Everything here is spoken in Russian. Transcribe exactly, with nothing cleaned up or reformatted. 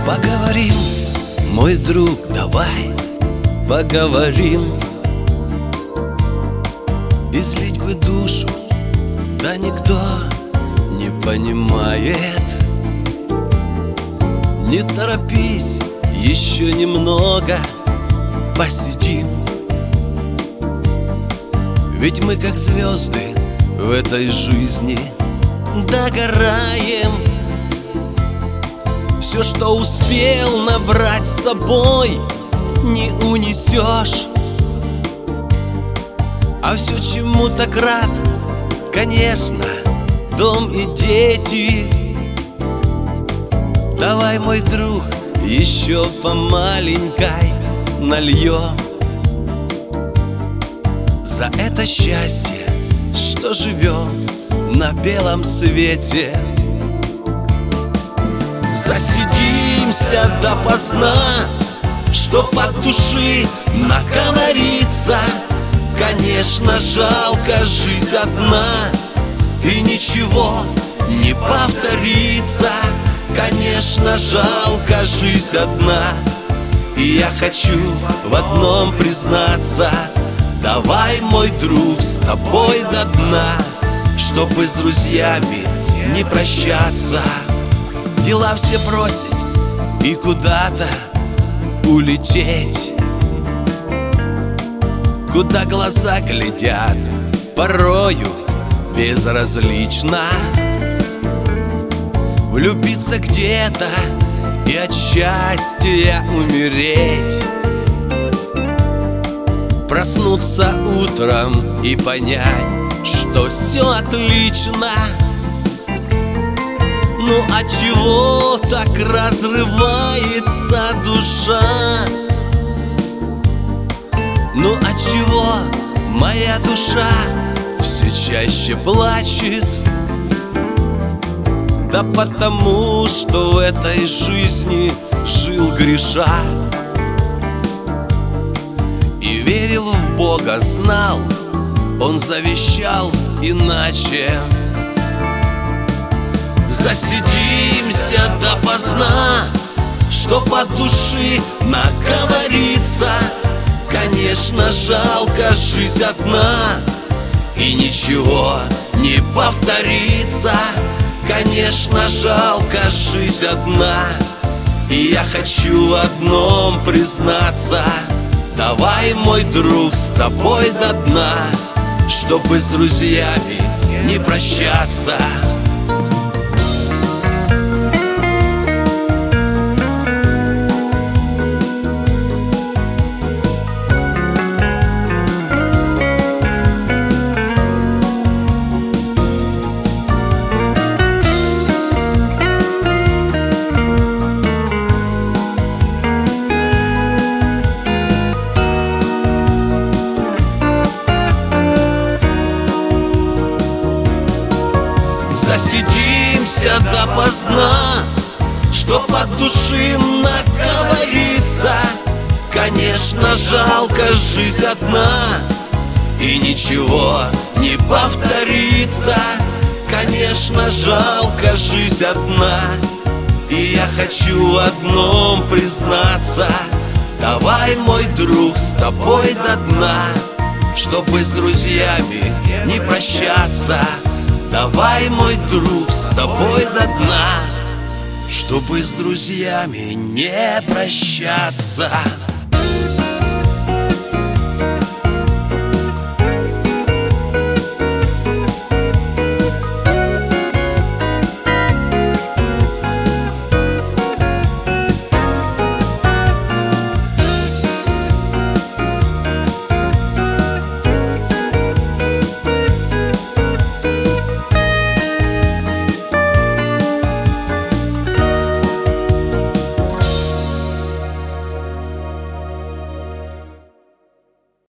Поговорим, мой друг, давай поговорим. Излить бы душу, да никто не понимает. Не торопись, еще немного посидим. Ведь мы как звезды в этой жизни догораем. Все, что успел набрать с собой, не унесешь. А все, чему так рад, конечно, дом и дети. Давай, мой друг, еще по маленькой нальем за это счастье, что живем на белом свете. Засидимся допоздна, чтоб от души наговориться. Конечно, жалко, жизнь одна, и ничего не повторится. Конечно, жалко, жизнь одна, и я хочу в одном признаться. Давай, мой друг, с тобой до дна, чтобы с друзьями не прощаться. Дела все бросить и куда-то улететь, куда глаза глядят порою безразлично. Влюбиться где-то и от счастья умереть. Проснуться утром и понять, что все отлично. Ну а чего так разрывается душа? Ну а чего моя душа все чаще плачет? Да потому, что в этой жизни жил греша и верил в Бога, знал, он завещал иначе. Засидимся допоздна, чтоб от души наговориться. Конечно, жалко, жизнь одна, и ничего не повторится. Конечно, жалко, жизнь одна, и я хочу в одном признаться. Давай, мой друг, с тобой до дна, чтобы с друзьями не прощаться. Засидимся допоздна, чтоб от души наговориться. Конечно, жалко, жизнь одна, и ничего не повторится. Конечно, жалко, жизнь одна, и я хочу в одном признаться. Давай, мой друг, с тобой до дна, чтобы с друзьями не прощаться. Давай, мой друг, с тобой до дна, чтобы с друзьями не прощаться.